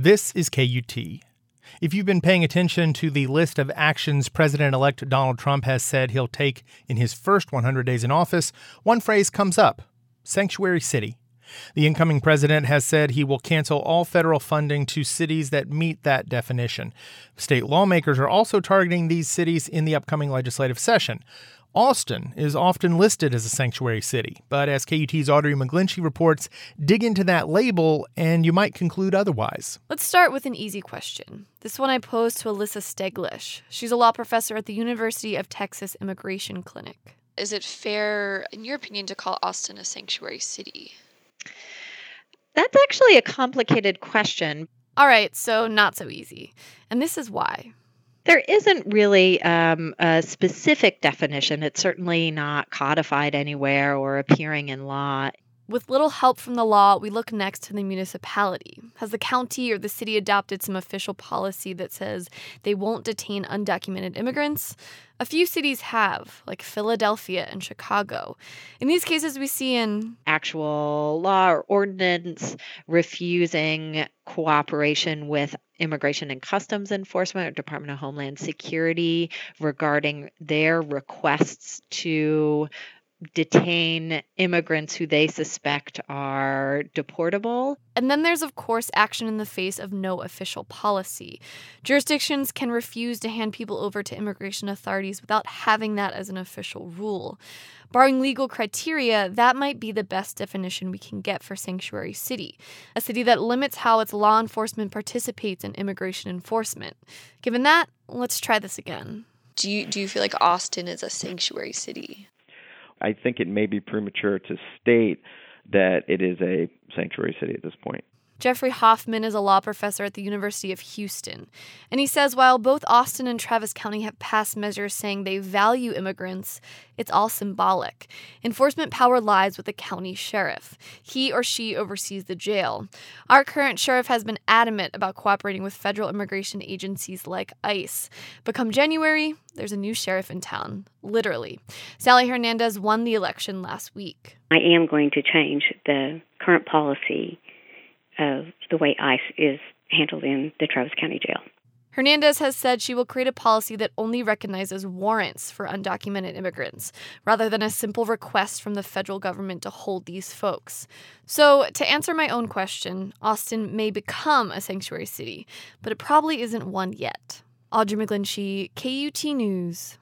This is KUT. If you've been paying attention to the list of actions President-elect Donald Trump has said he'll take in his first 100 days in office, one phrase comes up: sanctuary city. The incoming president has said he will cancel all federal funding to cities that meet that definition. State lawmakers are also targeting these cities in the upcoming legislative session. Austin is often listed as a sanctuary city, but as KUT's Audrey McGlinchey reports, dig into that label and you might conclude otherwise. Let's start with an easy question. This one I posed to Alyssa Steglish. She's a law professor at the University of Texas Immigration Clinic. Is it fair, in your opinion, to call Austin a sanctuary city? That's actually a complicated question. All right, so not so easy. And this is why. There isn't really a specific definition. It's certainly not codified anywhere or appearing in law. With little help from the law, we look next to the municipality. Has the county or the city adopted some official policy that says they won't detain undocumented immigrants? A few cities have, like Philadelphia and Chicago. In these cases, we see an actual law or ordinance refusing cooperation with Immigration and Customs Enforcement or Department of Homeland Security regarding their requests to detain immigrants who they suspect are deportable. And then there's, of course, action in the face of no official policy. Jurisdictions can refuse to hand people over to immigration authorities without having that as an official rule. Barring legal criteria, that might be the best definition we can get for sanctuary city, a city that limits how its law enforcement participates in immigration enforcement. Given that, let's try this again. Do you feel like Austin is a sanctuary city? I think it may be premature to state that it is a sanctuary city at this point. Jeffrey Hoffman is a law professor at the University of Houston, and he says while both Austin and Travis County have passed measures saying they value immigrants, it's all symbolic. Enforcement power lies with the county sheriff. He or she oversees the jail. Our current sheriff has been adamant about cooperating with federal immigration agencies like ICE. But come January, there's a new sheriff in town, literally. Sally Hernandez won the election last week. I am going to change the current policy of the way ICE is handled in the Travis County Jail. Hernandez has said she will create a policy that only recognizes warrants for undocumented immigrants, rather than a simple request from the federal government to hold these folks. So, to answer my own question, Austin may become a sanctuary city, but it probably isn't one yet. Audrey McGlinchey, KUT News.